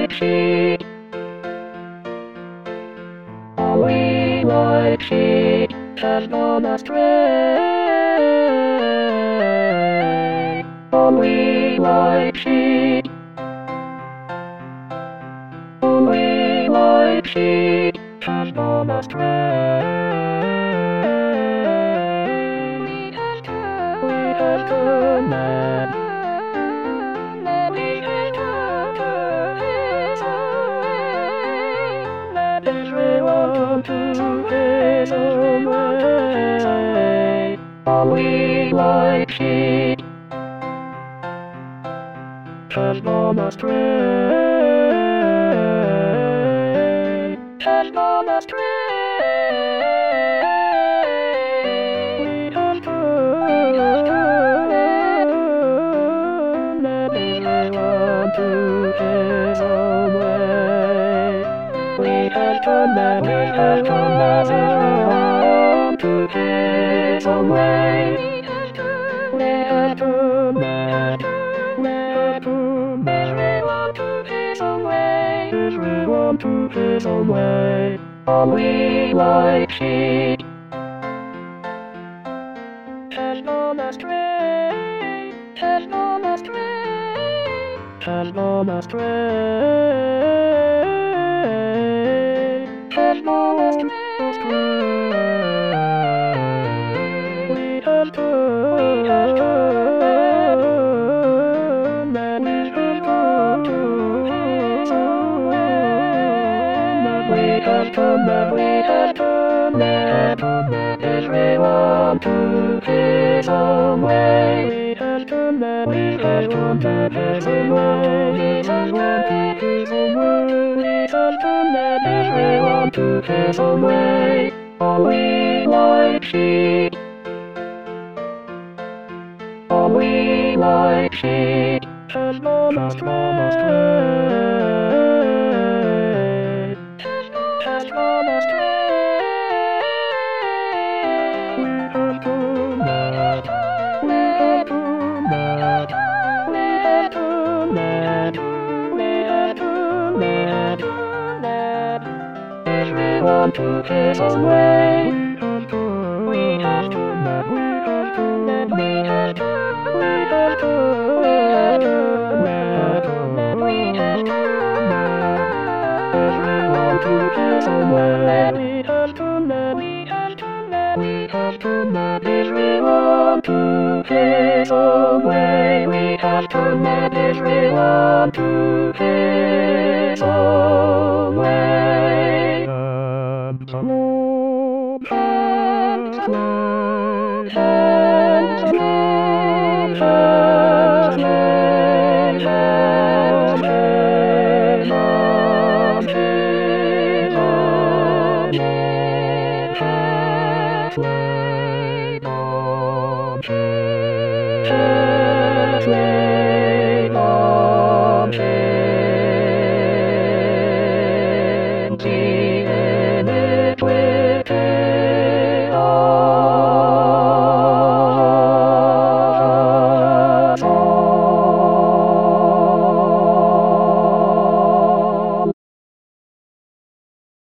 white sheet. Holy white sheet has gone astray. Holy white sheet. Holy white sheet has gone astray. We have turned mad. We have turned his way. Let everyone to his own way. Holy white sheet has gone astray. Has gone astray. We have turned everyone to his own way. We have turned everyone to his own way. We have turned everyone to his own way. Everyone to his own way. Holy white sheet has gone astray. Has gone astray. Has gone astray. Has gone astray. We have turned everyone to his own way. We have turned everyone to his own way. We have turned everyone to his own way. His own way. His own way. We have turned everyone to his own way. Holy white sheet. Holy white sheet has gone astray. Has gone astray. We have turned mad. We have turned mad. We have turned mad. We have turned mad. Everyone to his own way. We have turned mad. We have turned mad. We have turned mad. We have turned mad. We have turned mad. Everyone to his own way. We have turned mad. We have turned mad. We have turned mad. Everyone to his own way. We have turned mad. Everyone to his own way. Translate